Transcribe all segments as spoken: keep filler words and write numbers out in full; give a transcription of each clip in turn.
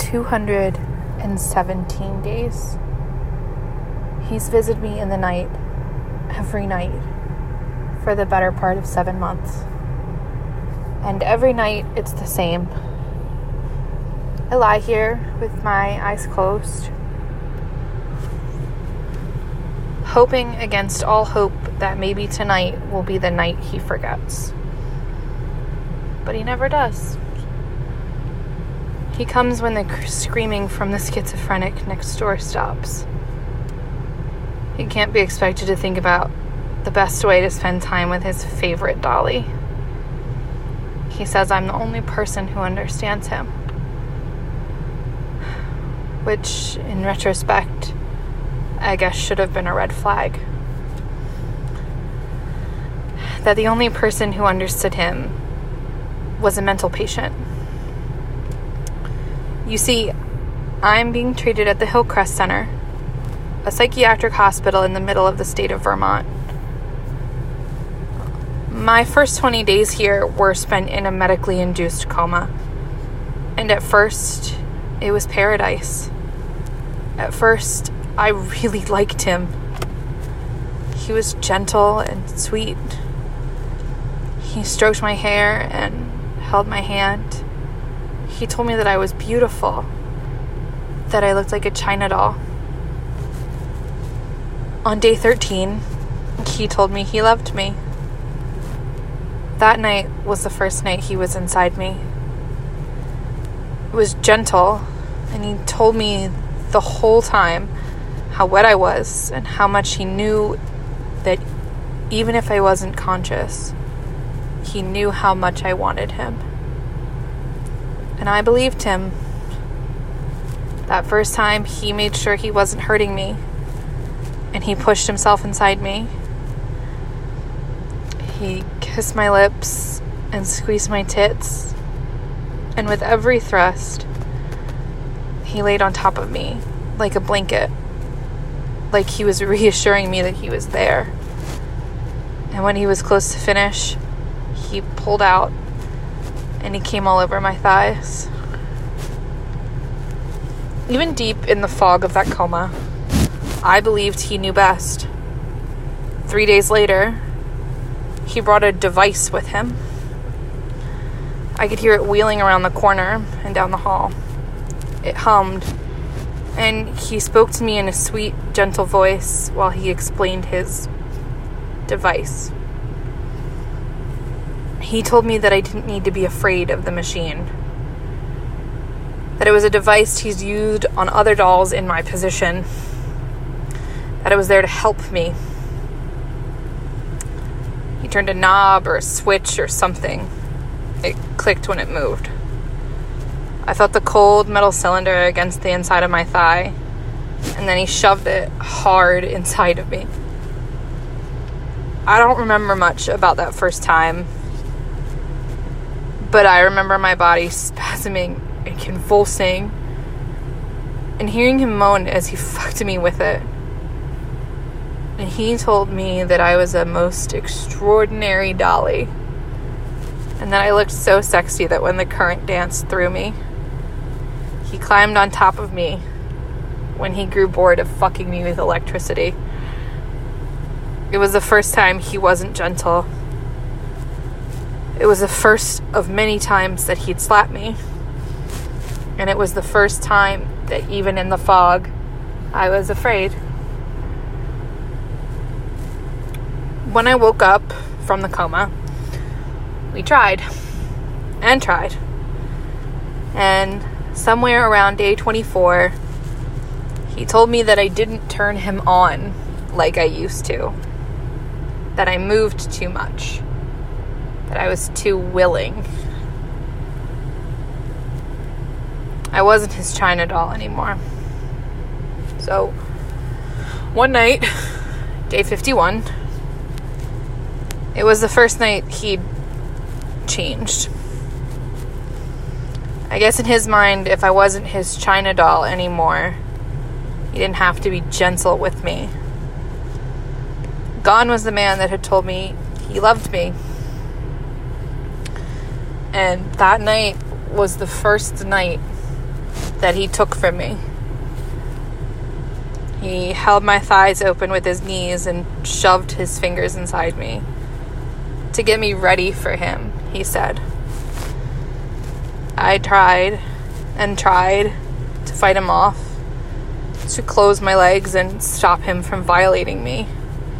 two hundred seventeen days. He's visited me in the night, every night, for the better part of seven months. And every night it's the same. I lie here with my eyes closed, hoping against all hope that maybe tonight will be the night he forgets. But he never does. He comes when the screaming from the schizophrenic next door stops. He can't be expected to think about the best way to spend time with his favorite dolly. He says I'm the only person who understands him. Which, in retrospect, I guess should have been a red flag. That the only person who understood him was a mental patient. You see, I'm being treated at the Hillcrest Center, a psychiatric hospital in the middle of the state of Vermont. My first twenty days here were spent in a medically induced coma. And at first, it was paradise. At first, I really liked him. He was gentle and sweet. He stroked my hair and held my hand. He told me that I was beautiful, that I looked like a China doll. On day thirteen, he told me he loved me. That night was the first night he was inside me. It was gentle, and he told me the whole time how wet I was and how much he knew that even if I wasn't conscious, he knew how much I wanted him. And I believed him. That first time, he made sure he wasn't hurting me, and he pushed himself inside me. He kissed my lips and squeezed my tits, and with every thrust, he laid on top of me like a blanket, like he was reassuring me that he was there. And when he was close to finish, he pulled out and he came all over my thighs. Even deep in the fog of that coma, I believed he knew best. Three days later, he brought a device with him. I could hear it wheeling around the corner and down the hall. It hummed, and he spoke to me in a sweet, gentle voice while he explained his device. He told me that I didn't need to be afraid of the machine. That it was a device he's used on other dolls in my position. That it was there to help me. He turned a knob or a switch or something. It clicked when it moved. I felt the cold metal cylinder against the inside of my thigh, and then he shoved it hard inside of me. I don't remember much about that first time, but I remember my body spasming and convulsing, and hearing him moan as he fucked me with it. And he told me that I was a most extraordinary dolly, and that I looked so sexy that when the current danced through me, he climbed on top of me when he grew bored of fucking me with electricity. It was the first time he wasn't gentle. It was the first of many times that he'd slap me. And it was the first time that even in the fog, I was afraid. When I woke up from the coma, we tried and tried. And somewhere around day twenty-four, he told me that I didn't turn him on like I used to. That I moved too much. That I was too willing. I wasn't his China doll anymore. So, one night, day fifty-one, it was the first night he'd changed. I guess in his mind, if I wasn't his China doll anymore, he didn't have to be gentle with me. Gone was the man that had told me he loved me. And that night was the first night that he took from me. He held my thighs open with his knees and shoved his fingers inside me to get me ready for him, he said. I tried and tried to fight him off, to close my legs and stop him from violating me.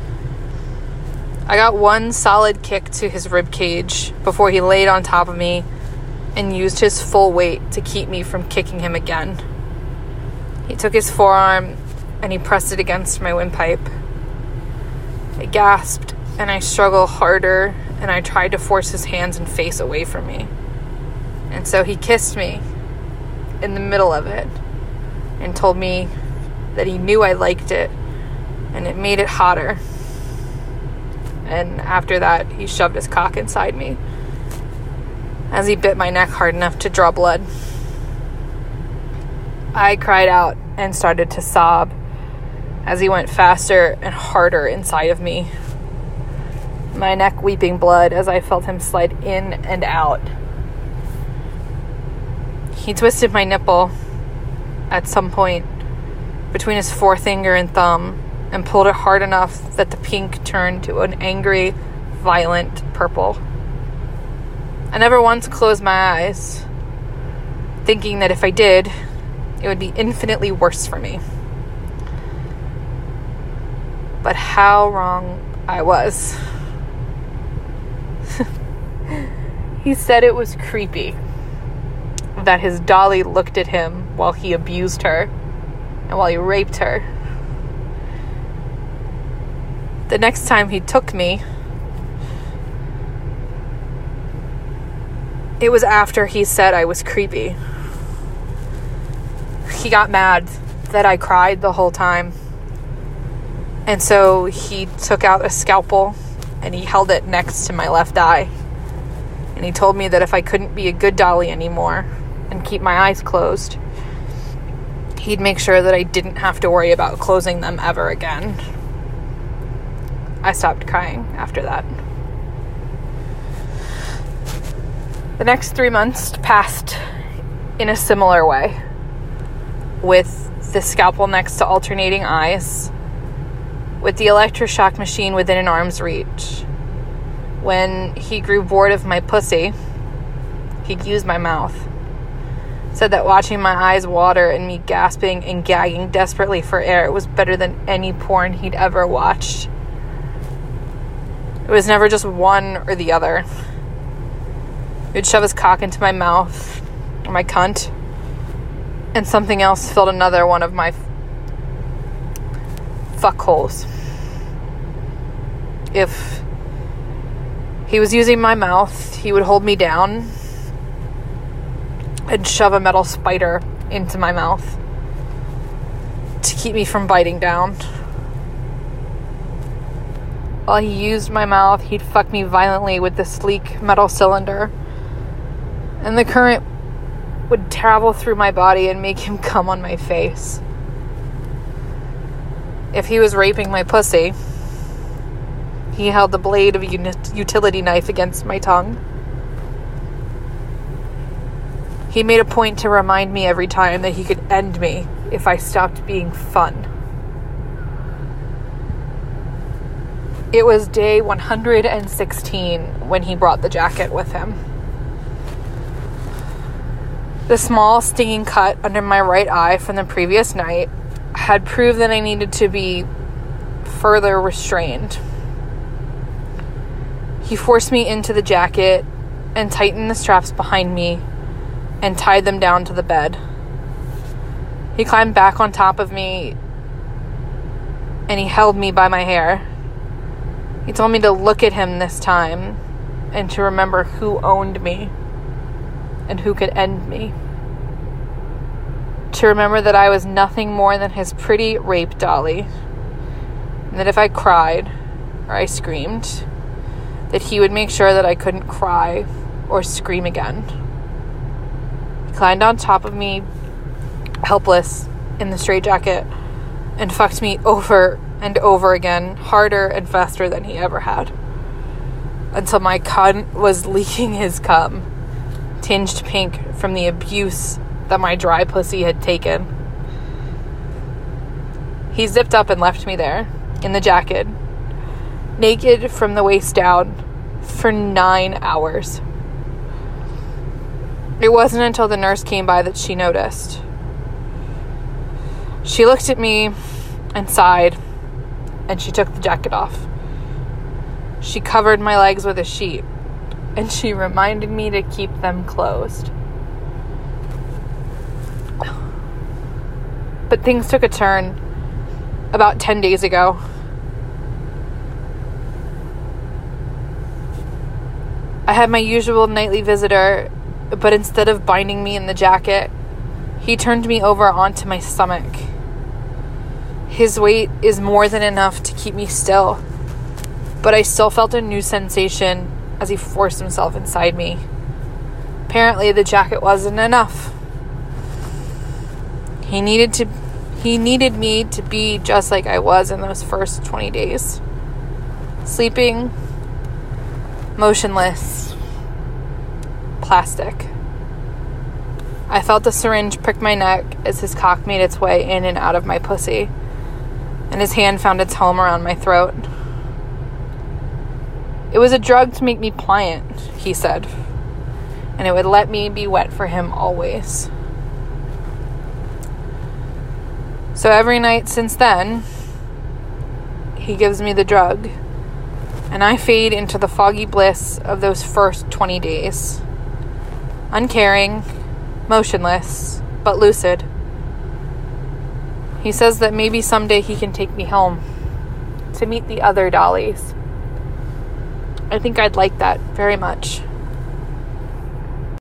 I got one solid kick to his rib cage before he laid on top of me and used his full weight to keep me from kicking him again. He took his forearm and he pressed it against my windpipe. I gasped and I struggled harder, and I tried to force his hands and face away from me. And so he kissed me in the middle of it and told me that he knew I liked it and it made it hotter. And after that, he shoved his cock inside me as he bit my neck hard enough to draw blood. I cried out and started to sob as he went faster and harder inside of me, my neck weeping blood as I felt him slide in and out. He twisted my nipple at some point between his forefinger and thumb and pulled it hard enough that the pink turned to an angry, violent purple. I never once closed my eyes, thinking that if I did, it would be infinitely worse for me. But how wrong I was. He said it was creepy that his dolly looked at him while he abused her and while he raped her. The next time he took me, it was after he said I was creepy. He got mad that I cried the whole time. And so he took out a scalpel and he held it next to my left eye. And he told me that if I couldn't be a good dolly anymore and keep my eyes closed, he'd make sure that I didn't have to worry about closing them ever again. I stopped crying after that. The next three months passed in a similar way, with the scalpel next to alternating eyes, with the electroshock machine within an arm's reach. When he grew bored of my pussy, he'd use my mouth. Said that watching my eyes water and me gasping and gagging desperately for air was better than any porn he'd ever watched. It was never just one or the other. He'd shove his cock into my mouth, or my cunt, and something else filled another one of my fuck holes. If he was using my mouth, he would hold me down and shove a metal spider into my mouth to keep me from biting down. While he used my mouth, he'd fuck me violently with the sleek metal cylinder, and the current would travel through my body and make him come on my face. If he was raping my pussy, he held the blade of a utility knife against my tongue. He made a point to remind me every time that he could end me if I stopped being fun. It was day one hundred sixteen when he brought the jacket with him. The small stinging cut under my right eye from the previous night had proved that I needed to be further restrained. He forced me into the jacket and tightened the straps behind me and tied them down to the bed. He climbed back on top of me and he held me by my hair. He told me to look at him this time and to remember who owned me and who could end me. To remember that I was nothing more than his pretty rape dolly, and that if I cried or I screamed, that he would make sure that I couldn't cry or scream again. He climbed on top of me, helpless in the straitjacket, and fucked me over and over again, harder and faster than he ever had, until my cunt was leaking his cum, tinged pink from the abuse that my dry pussy had taken. He zipped up and left me there, in the jacket, naked from the waist down, for nine hours. It wasn't until the nurse came by that she noticed. She looked at me and sighed, and she took the jacket off. She covered my legs with a sheet, and she reminded me to keep them closed. But things took a turn about ten days ago. I had my usual nightly visitor, but instead of binding me in the jacket, he turned me over onto my stomach. His weight is more than enough to keep me still, but I still felt a new sensation as he forced himself inside me. Apparently, the jacket wasn't enough. He needed to he needed me to be just like I was in those first twenty days. Sleeping, motionless, plastic. I felt the syringe prick my neck as his cock made its way in and out of my pussy, and his hand found its home around my throat. It was a drug to make me pliant, he said, and it would let me be wet for him always. So every night since then, he gives me the drug, and I fade into the foggy bliss of those first twenty days. Uncaring, motionless, but lucid. He says that maybe someday he can take me home to meet the other dollies. I think I'd like that very much.